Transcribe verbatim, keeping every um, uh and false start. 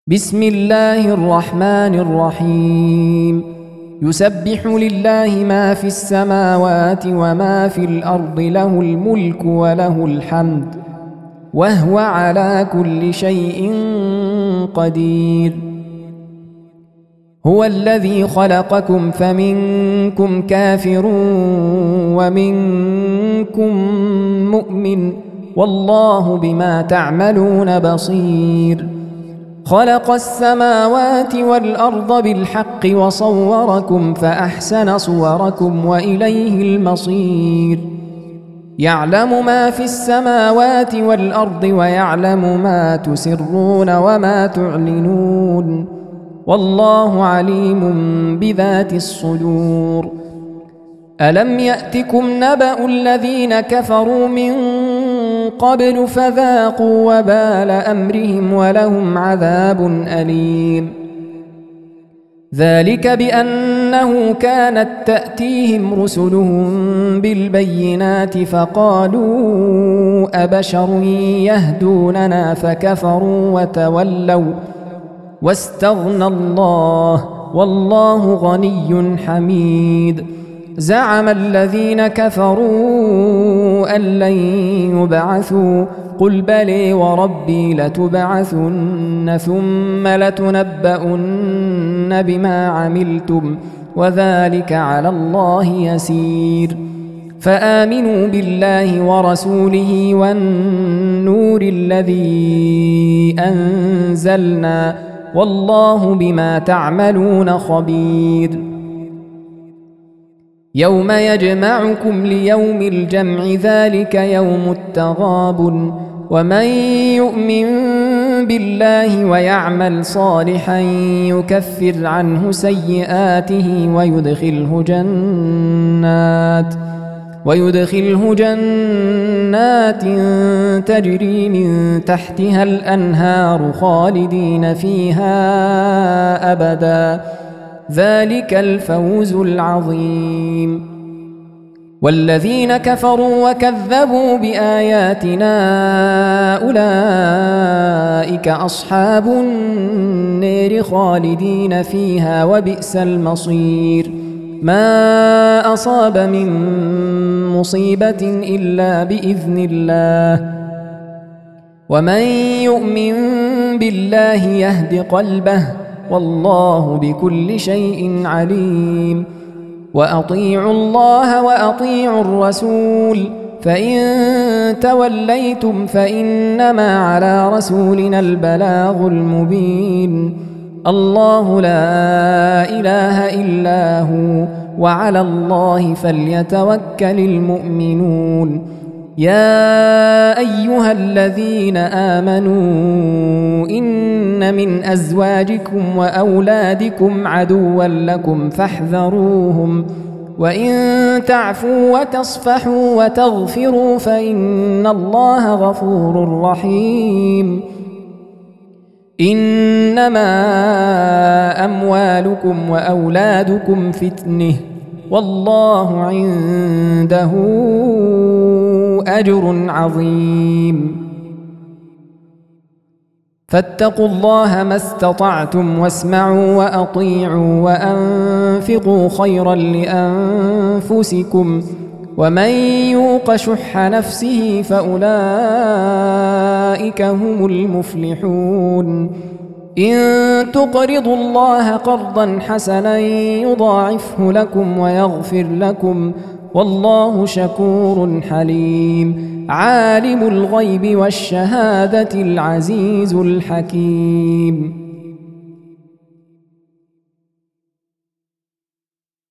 بسم الله الرحمن الرحيم يسبح لله ما في السماوات وما في الأرض له الملك وله الحمد وهو على كل شيء قدير هو الذي خلقكم فمنكم كافر ومنكم مؤمن والله بما تعملون بصير خلق السماوات والأرض بالحق وصوركم فأحسن صوركم وإليه المصير يعلم ما في السماوات والأرض ويعلم ما تسرون وما تعلنون والله عليم بذات الصدور ألم يأتكم نبأ الذين كفروا من قبل فذاقوا وبال أمرهم ولهم عذاب أليم ذلك بأنه كانت تأتيهم رسلهم بالبينات فقالوا أبشر يهدوننا فكفروا وتولوا واستغنى الله والله غني حميد زعم الذين كفروا أن لن يبعثوا قل بلي وربي لتبعثن ثم لتنبؤن بما عملتم وذلك على الله يسير فآمنوا بالله ورسوله والنور الذي أنزلنا والله بما تعملون خبير يوم يجمعكم ليوم الجمع ذلك يوم التغابن ومن يؤمن بالله ويعمل صالحا يكفر عنه سيئاته ويدخله جنات ويدخله جنات تجري من تحتها الأنهار خالدين فيها أبدا ذلك الفوز العظيم والذين كفروا وكذبوا بآياتنا أولئك أصحاب النار خالدين فيها وبئس المصير ما أصاب من مصيبة إلا بإذن الله ومن يؤمن بالله يهد قلبه والله بكل شيء عليم وأطيعوا الله وأطيعوا الرسول فإن توليتم فإنما على رسولنا البلاغ المبين الله لا إله إلا هو وعلى الله فليتوكل المؤمنون يا أيها الذين آمنوا إن من أزواجكم وأولادكم عدوا لكم فاحذروهم وإن تعفوا وتصفحوا وتغفروا فإن الله غفور رحيم إنما أموالكم وأولادكم فتنة والله عنده أجر عظيم فاتقوا الله ما استطعتم واسمعوا وأطيعوا وأنفقوا خيرا لأنفسكم ومن يوق شح نفسه فأولئك هم المفلحون إن تقرضوا الله قرضا حسنا يضاعفه لكم ويغفر لكم والله شكور حليم عالم الغيب والشهادة العزيز الحكيم